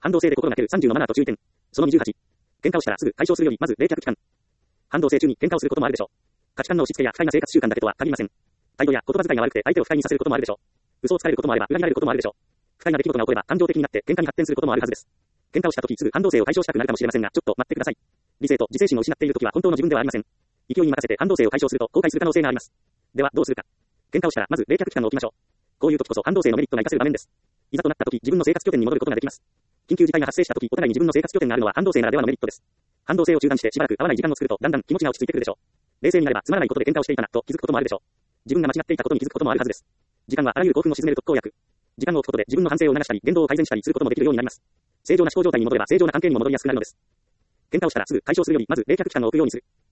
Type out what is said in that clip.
反動性で心がける30のマナーと注意点。その28。喧嘩をしたらすぐ解消するより、まず冷却期間。反動性中に喧嘩をすることもあるでしょう。価値観の押し付けや不快な生活習慣だけとは限りません。態度や言葉遣いが悪くて相手を不快にさせることもあるでしょう。嘘をつかれることもあれば裏切られることもあるでしょう。不快な出来事が起これば感情的になって喧嘩に発展することもあるはずです。喧嘩をしたときすぐ反動性を解消したくなるかもしれませんが、ちょっと待ってください。理性と自制心を失っているときは本当の自分ではありません。勢いに任せて反動性を解消すると後悔する可能性があります。ではどうするか。喧嘩をしたらまず冷却期間を置きましょう。こういう時こそ反動性のメリットが活かせる場面です。いざとなった時自分の生活拠点に戻ることができます。緊急事態が発生した時お互いに自分の生活拠点があるのは反動性ならではのメリットです。反動性を中断してしばらく会わない時間を作るとだんだん気持ちが落ち着いてくるでしょう。冷静になればつまらないことで喧嘩をしていたなと気づくこともあるでしょう。自分が間違っていたことに気づくこともあるはずです。時間はあらゆる興奮を鎮める特効薬。時間を置くことで自分の反省を促したり言動を改善したりすることもできるようになります。正常な思考状態に戻れば正常な関係にも戻りやすくなるのです。喧嘩をしたらすぐ解消するよりまず冷却期間を置くようにする。